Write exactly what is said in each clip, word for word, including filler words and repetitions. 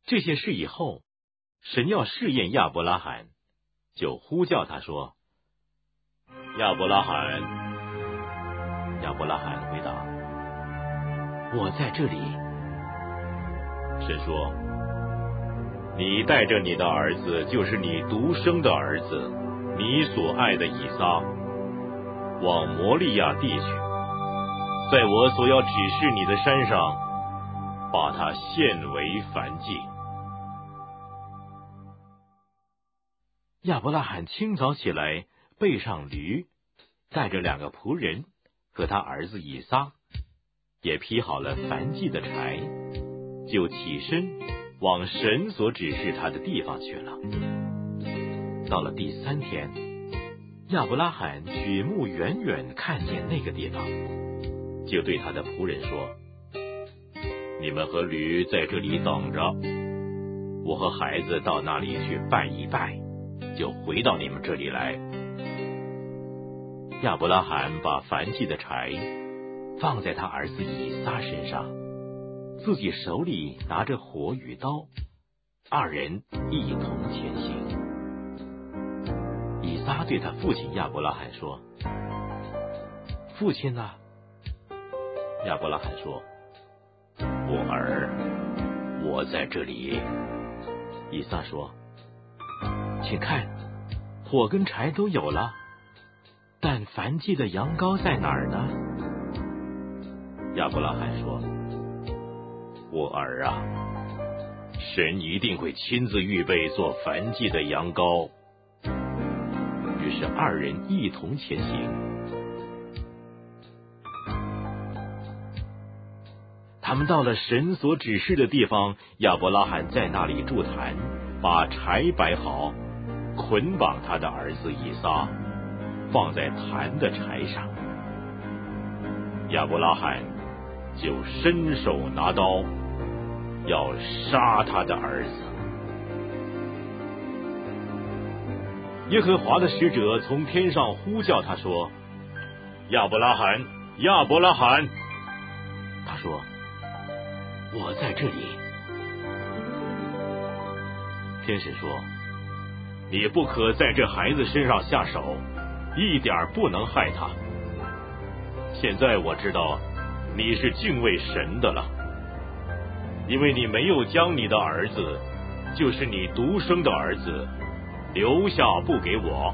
这些事以后，神要试验亚伯拉罕，就呼叫他说：亚伯拉罕。亚伯拉罕回答：我在这里。神说：你带着你的儿子，就是你独生的儿子，你所爱的以撒，往摩利亚地去，在我所要指示你的山上，把他献为燔祭。亚伯拉罕清早起来，背上驴，带着两个仆人和他儿子以撒，也劈好了燔祭的柴，就起身往神所指示他的地方去了。到了第三天，亚伯拉罕举目远远看见那个地方，就对他的仆人说：你们和驴在这里等着，我和孩子到那里去拜一拜，就回到你们这里来。亚伯拉罕把燔祭的柴放在他儿子以撒身上，自己手里拿着火与刀，二人一同前行。以撒对他父亲亚伯拉罕说：父亲呢？亚伯拉罕说：我儿，我在这里。以撒说：请看，火跟柴都有了，但燔祭的羊羔在哪儿呢？亚伯拉罕说：我儿啊，神一定会亲自预备做燔祭的羊羔。于是二人一同前行。他们到了神所指示的地方，亚伯拉罕在那里筑坛，把柴摆好，捆绑他的儿子以撒，放在坛的柴上。亚伯拉罕就伸手拿刀，要杀他的儿子。耶和华的使者从天上呼叫他说：亚伯拉罕，亚伯拉罕。他说：我在这里。天使说：你不可在这孩子身上下手，一点不能害他。现在我知道你是敬畏神的了，因为你没有将你的儿子，就是你独生的儿子，留下不给我。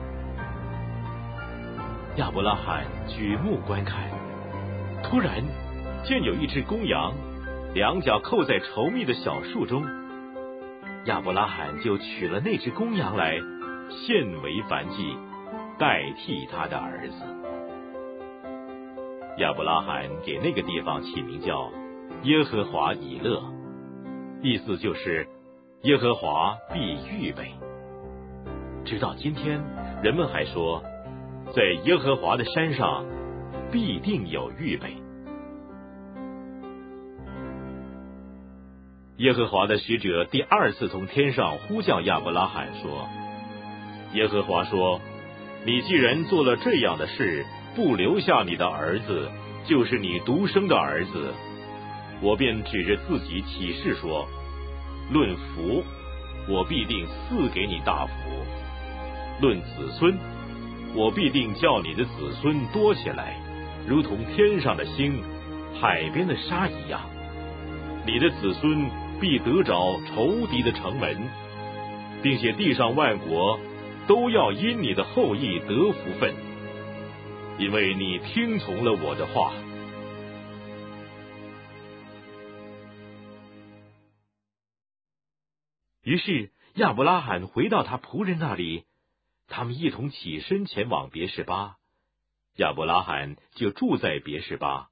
亚伯拉罕举目观看，突然见有一只公羊，两脚扣在稠密的小树中。亚伯拉罕就取了那只公羊来，献为燔祭，代替他的儿子。亚伯拉罕给那个地方起名叫耶和华以勒，意思就是耶和华必预备。直到今天，人们还说，在耶和华的山上必定有预备。耶和华的使者第二次从天上呼叫亚伯拉罕说：耶和华说，你既然做了这样的事，不留下你的儿子，就是你独生的儿子，我便指着自己起誓说，论福，我必定赐给你大福；论子孙，我必定叫你的子孙多起来，如同天上的星，海边的沙一样。你的子孙必得着仇敌的城门，并且地上万国都要因你的后裔得福分，因为你听从了我的话。于是亚伯拉罕回到他仆人那里，他们一同起身前往别是巴，亚伯拉罕就住在别是巴。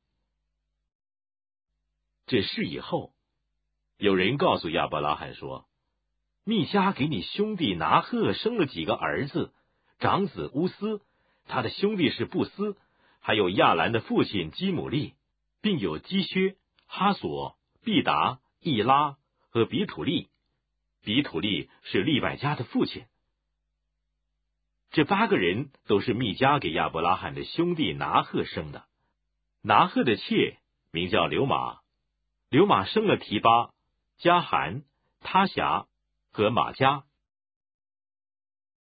这事以后，有人告诉亚伯拉罕说，密迦给你兄弟拿鹤生了几个儿子，长子乌斯，他的兄弟是布斯，还有亚兰的父亲基姆利，并有基薛、哈索、毕达、易拉和比土利。比土利是利百加的父亲。这八个人都是密迦给亚伯拉罕的兄弟拿鹤生的。拿鹤的妾名叫流玛，流玛生了提巴、加含、 他辖和马加，